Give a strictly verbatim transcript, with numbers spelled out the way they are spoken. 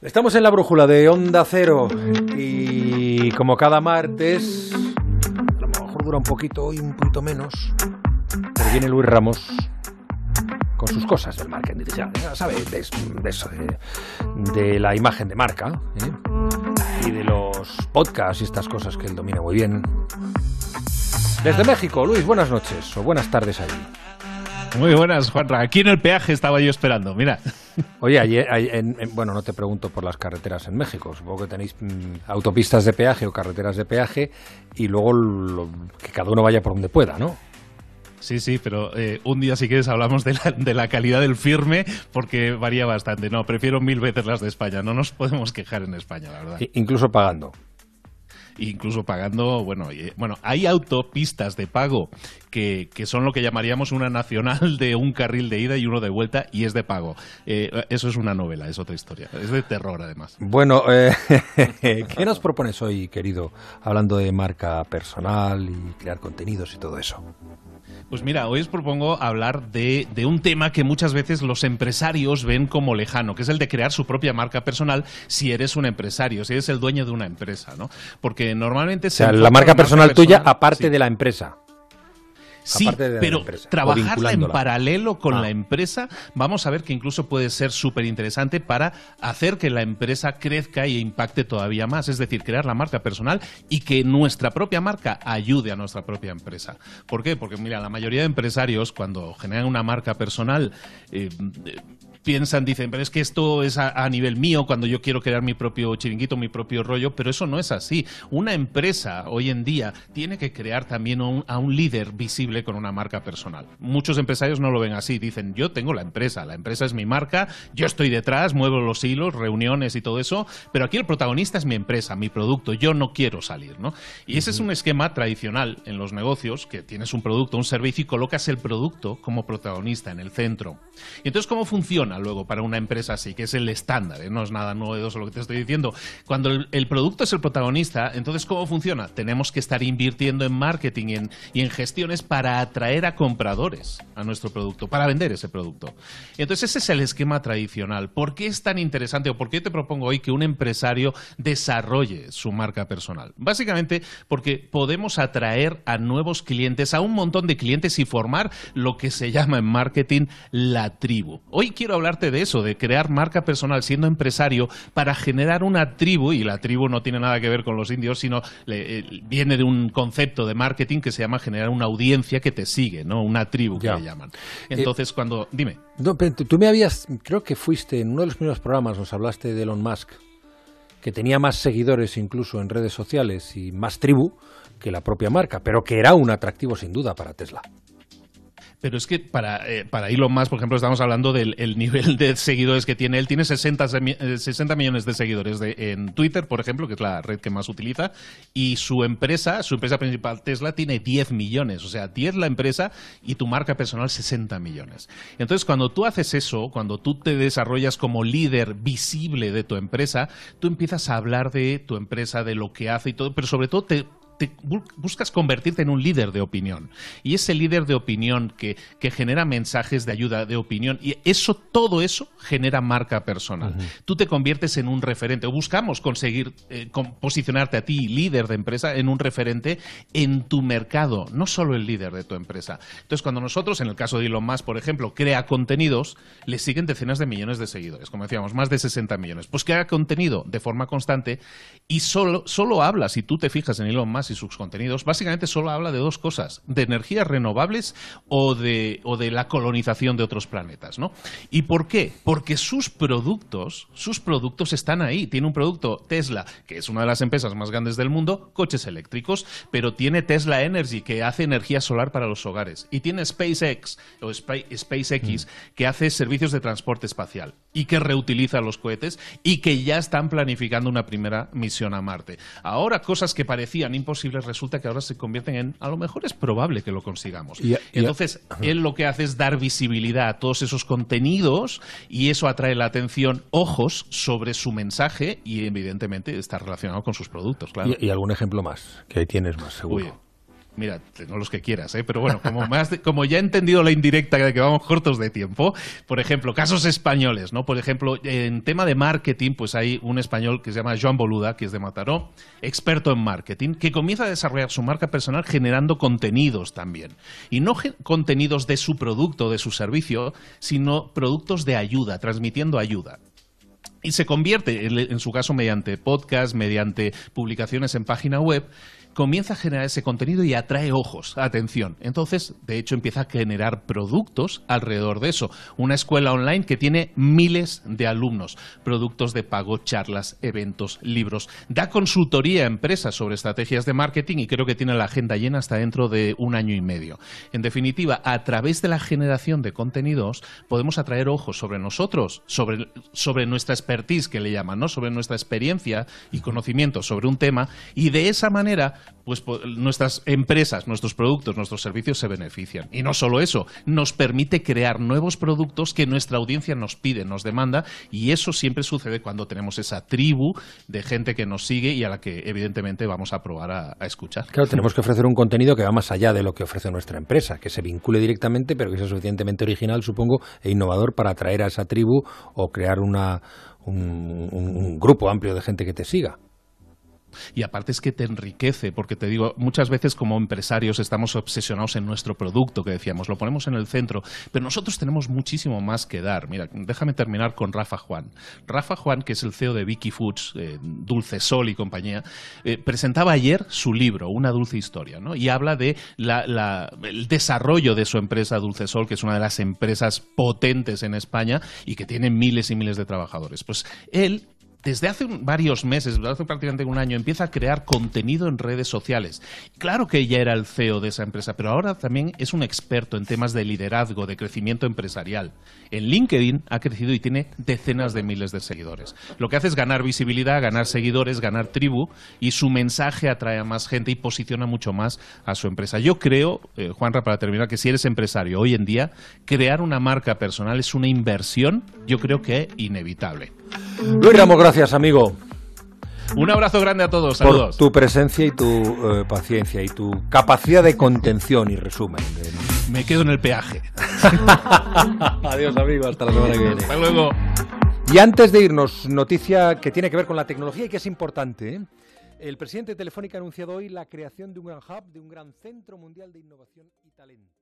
Estamos en la brújula de Onda Cero y como cada martes, a lo mejor dura un poquito hoy, un poquito menos, pero viene Luis Ramos con sus cosas del marketing digital, ya sabes, de, de eso, de, de la imagen de marca, ¿eh? Y de los podcasts y estas cosas que él domina muy bien. Desde México, Luis, buenas noches o buenas tardes ahí. Muy buenas, Juanra. Aquí en el peaje estaba yo esperando, mira. Oye, ayer, ayer, en, en, bueno, no te pregunto por las carreteras en México. Supongo que tenéis mm, autopistas de peaje o carreteras de peaje y luego lo, que cada uno vaya por donde pueda, ¿no? Sí, sí, pero eh, un día si quieres hablamos de la, de la calidad del firme porque varía bastante. No, prefiero mil veces las de España. No nos podemos quejar en España, la verdad. Incluso pagando. Incluso pagando, bueno, y, bueno, hay autopistas de pago que, que son lo que llamaríamos una nacional de un carril de ida y uno de vuelta y es de pago. Eh, eso es una novela, es otra historia. Es de terror, además. Bueno, eh, ¿qué nos propones hoy, querido? Hablando de marca personal y crear contenidos y todo eso. Pues mira, hoy os propongo hablar de, de un tema que muchas veces los empresarios ven como lejano, que es el de crear su propia marca personal si eres un empresario, si eres el dueño de una empresa, ¿no? Porque normalmente... O sea, la marca personal marca tuya personal, aparte sí. de la empresa. Sí, pero empresa, trabajarla en paralelo con ah. la empresa, vamos a ver que incluso puede ser súper interesante para hacer que la empresa crezca e impacte todavía más. Es decir, crear la marca personal y que nuestra propia marca ayude a nuestra propia empresa. ¿Por qué? Porque, mira, la mayoría de empresarios, cuando generan una marca personal, eh, piensan, dicen, pero es que esto es a, a nivel mío, cuando yo quiero crear mi propio chiringuito, mi propio rollo, pero eso no es así. Una empresa hoy en día tiene que crear también un, a un líder visible con una marca personal. Muchos empresarios no lo ven así, dicen, yo tengo la empresa, la empresa es mi marca, yo estoy detrás, muevo los hilos, reuniones y todo eso, pero aquí el protagonista es mi empresa, mi producto, yo no quiero salir, ¿no? Y ese uh-huh. es un esquema tradicional en los negocios, que tienes un producto, un servicio y colocas el producto como protagonista en el centro. Y entonces, ¿cómo funciona luego para una empresa así? Que es el estándar, ¿eh? No es nada novedoso lo que te estoy diciendo. Cuando el, el producto es el protagonista, entonces, ¿cómo funciona? Tenemos que estar invirtiendo en marketing y en, y en gestiones para para atraer a compradores a nuestro producto, para vender ese producto. Y entonces ese es el esquema tradicional. ¿Por qué es tan interesante o por qué te propongo hoy que un empresario desarrolle su marca personal? Básicamente porque podemos atraer a nuevos clientes, a un montón de clientes y formar lo que se llama en marketing la tribu. Hoy quiero hablarte de eso, de crear marca personal siendo empresario para generar una tribu, y la tribu no tiene nada que ver con los indios, sino le, eh, viene de un concepto de marketing que se llama generar una audiencia que te sigue, ¿no? Una tribu que ya. le llaman. Entonces, eh, cuando... Dime. No, pero tú me habías... Creo que fuiste en uno de los primeros programas, nos hablaste de Elon Musk, que tenía más seguidores incluso en redes sociales y más tribu que la propia marca, pero que era un atractivo sin duda para Tesla. Pero es que para, eh, para Elon Musk, por ejemplo, estamos hablando del el nivel de seguidores que tiene. Él tiene sesenta, sesenta millones de seguidores de, en Twitter, por ejemplo, que es la red que más utiliza, y su empresa, su empresa principal, Tesla, tiene diez millones. O sea, diez la empresa y tu marca personal sesenta millones. Entonces, cuando tú haces eso, cuando tú te desarrollas como líder visible de tu empresa, tú empiezas a hablar de tu empresa, de lo que hace y todo, pero sobre todo te... Te buscas convertirte en un líder de opinión. Y ese líder de opinión que, que genera mensajes de ayuda, de opinión, y eso, todo eso genera marca personal. Uh-huh. Tú te conviertes en un referente. Buscamos conseguir eh, con, posicionarte a ti, líder de empresa, en un referente en tu mercado, no solo el líder de tu empresa. Entonces, cuando nosotros, en el caso de Elon Musk, por ejemplo, crea contenidos, le siguen decenas de millones de seguidores, como decíamos, más de sesenta millones. Pues crea contenido de forma constante y solo, solo habla, si tú te fijas en Elon Musk y sus contenidos, básicamente solo habla de dos cosas, de energías renovables o de, o de la colonización de otros planetas, ¿no? ¿Y por qué? Porque sus productos, sus productos están ahí. Tiene un producto Tesla, que es una de las empresas más grandes del mundo, coches eléctricos, pero tiene Tesla Energy, que hace energía solar para los hogares, y tiene SpaceX o SpaceX, mm. que hace servicios de transporte espacial y que reutiliza los cohetes y que ya están planificando una primera misión a Marte. Ahora, cosas que parecían imposibles resulta que ahora se convierten en, a lo mejor es probable que lo consigamos. Y, y, Entonces, y, él lo que hace es dar visibilidad a todos esos contenidos y eso atrae la atención, ojos sobre su mensaje y evidentemente está relacionado con sus productos, claro. ¿Y, y algún ejemplo más? Que tienes más, seguro. Uy. Mira, tengo los que quieras, ¿eh? Pero bueno, como, más de, como ya he entendido la indirecta de que vamos cortos de tiempo, por ejemplo, casos españoles, ¿no? Por ejemplo, en tema de marketing, pues hay un español que se llama Joan Boluda, que es de Mataró, experto en marketing, que comienza a desarrollar su marca personal generando contenidos también. Y no contenidos de su producto, de su servicio, sino productos de ayuda, transmitiendo ayuda. Y se convierte, en su caso, mediante podcast, mediante publicaciones en página web, comienza a generar ese contenido y atrae ojos, atención. Entonces, de hecho, empieza a generar productos alrededor de eso. Una escuela online que tiene miles de alumnos, productos de pago, charlas, eventos, libros. Da consultoría a empresas sobre estrategias de marketing y creo que tiene la agenda llena hasta dentro de un año y medio. En definitiva, a través de la generación de contenidos podemos atraer ojos sobre nosotros, sobre, sobre nuestra expertise, que le llaman, ¿no? Sobre nuestra experiencia y conocimiento sobre un tema, y de esa manera pues nuestras empresas, nuestros productos, nuestros servicios se benefician. Y no solo eso, nos permite crear nuevos productos que nuestra audiencia nos pide, nos demanda, y eso siempre sucede cuando tenemos esa tribu de gente que nos sigue y a la que evidentemente vamos a probar a, a escuchar. Claro, tenemos que ofrecer un contenido que va más allá de lo que ofrece nuestra empresa, que se vincule directamente, pero que sea suficientemente original, supongo, e innovador para atraer a esa tribu o crear una, un, un, un grupo amplio de gente que te siga. Y aparte es que te enriquece, porque te digo, muchas veces como empresarios estamos obsesionados en nuestro producto, que decíamos, lo ponemos en el centro, pero nosotros tenemos muchísimo más que dar. Mira, déjame terminar con Rafa Juan. Rafa Juan, que es el C E O de Vicky Foods, eh, Dulce Sol y compañía, eh, presentaba ayer su libro, Una dulce historia, ¿no? Y habla de la, la, el desarrollo de su empresa Dulce Sol, que es una de las empresas potentes en España y que tiene miles y miles de trabajadores. Pues él, desde hace varios meses, desde hace prácticamente un año, empieza a crear contenido en redes sociales. Claro que ya era el C E O de esa empresa, pero ahora también es un experto en temas de liderazgo, de crecimiento empresarial. En LinkedIn ha crecido y tiene decenas de miles de seguidores. Lo que hace es ganar visibilidad, ganar seguidores, ganar tribu, y su mensaje atrae a más gente y posiciona mucho más a su empresa. Yo creo, eh, Juanra, para terminar, que si eres empresario hoy en día, crear una marca personal es una inversión, yo creo que inevitable. Luis Ramos, gracias, amigo. Un abrazo grande a todos, saludos. Por tu presencia y tu eh, paciencia y tu capacidad de contención y resumen. Me quedo en el peaje. Adiós, amigo, hasta la semana que viene. Hasta luego. Y antes de irnos, noticia que tiene que ver con la tecnología y que es importante, ¿eh? El presidente de Telefónica ha anunciado hoy la creación de un gran hub, de un gran centro mundial de innovación y talento.